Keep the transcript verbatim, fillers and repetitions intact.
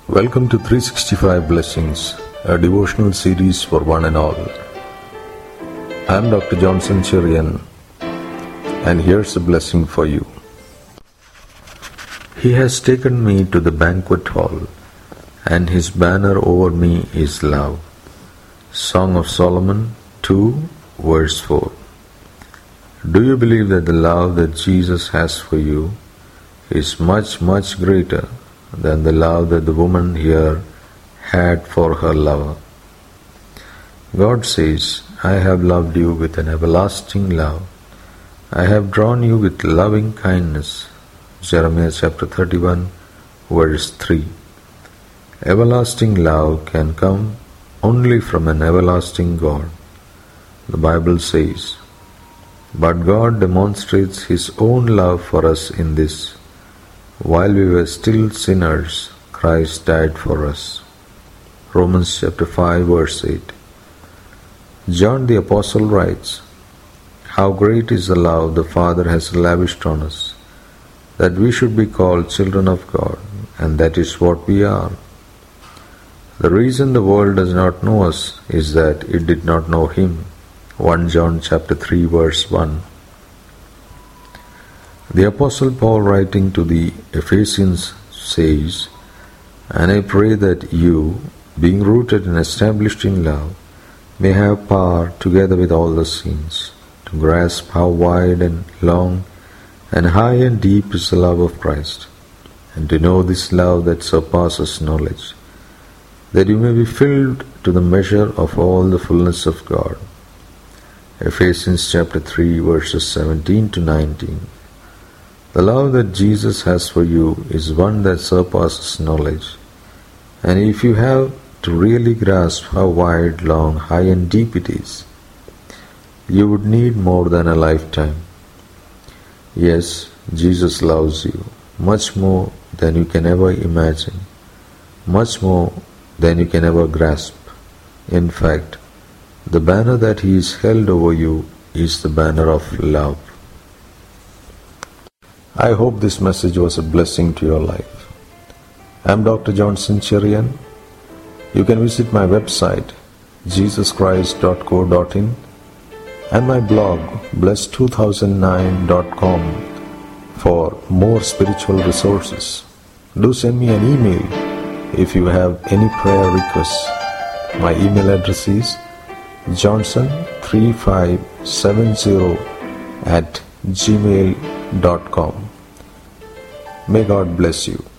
Welcome to three sixty-five Blessings, a devotional series for one and all. I am Doctor Johnson Cherian, and here's a blessing for you. He has taken me to the banquet hall, and his banner over me is love. Song of Solomon two, verse four. Do you believe that the love that Jesus has for you is much, much greater than the love that the woman here had for her lover? God says, I have loved you with an everlasting love. I have drawn you with loving kindness. Jeremiah chapter thirty-one, verse three. Everlasting love can come only from an everlasting God. The Bible says, but God demonstrates His own love for us in this: while we were still sinners, Christ died for us. Romans chapter five, verse eight. John the Apostle writes, how great is the love the Father has lavished on us, that we should be called children of God, and that is what we are. The reason the world does not know us is that it did not know Him. First John chapter three, verse one. The Apostle Paul, writing to the Ephesians, says, and I pray that you, being rooted and established in love, may have power, together with all the saints, to grasp how wide and long and high and deep is the love of Christ, and to know this love that surpasses knowledge, that you may be filled to the measure of all the fullness of God. Ephesians chapter three, verses seventeen to nineteen. The love that Jesus has for you is one that surpasses knowledge, and if you have to really grasp how wide, long, high and deep it is, you would need more than a lifetime. Yes, Jesus loves you much more than you can ever imagine, much more than you can ever grasp. In fact, the banner that He has held over you is the banner of love. I hope this message was a blessing to your life. I am Doctor Johnson Cherian. You can visit my website, jesus christ dot co dot in, and my blog, bless two thousand nine dot com, for more spiritual resources. Do send me an email if you have any prayer requests. My email address is johnson three five seven zero at gmail dot com. May God bless you.